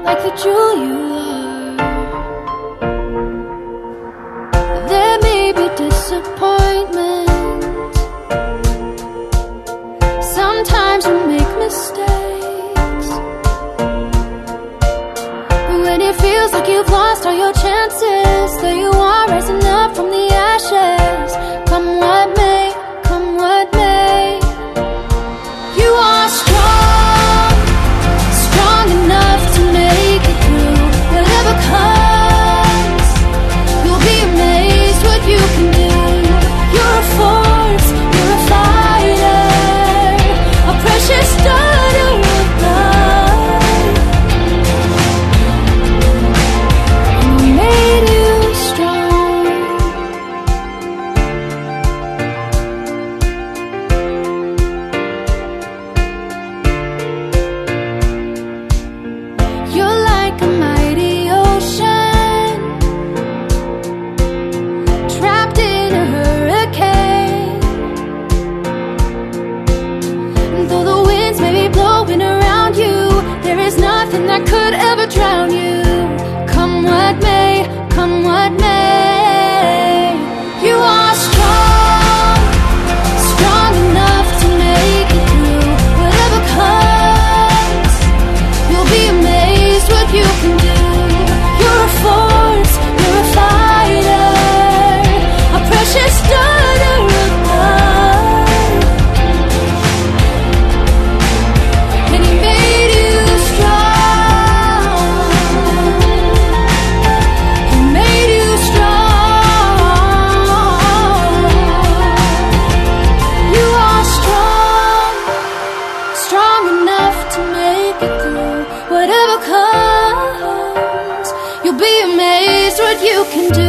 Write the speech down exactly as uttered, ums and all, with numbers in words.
like the jewel you are. There may be disappointment, sometimes we make mistakes, but when it feels like you've lost all your chances, there you are rising up from the ashes. Come what may, come what may, you are strong, strong enough to make it through whatever comes. You'll be amazed what you can do. You're a force, you're a fighter, a precious daughter of God. And He made you strong. You're like a mighty ocean, trapped in a hurricane. And though the winds may be blowing around you, there is nothing that could ever drown you. Come what may, come what may, you are strong, strong enough to make it through whatever comes. You'll be amazed what you can do. You're a force, you're a fighter, a precious daughter of God. And He made you strong. He made you strong. You are strong, strong enough to make it through whatever comes. You'll be amazed what you can do.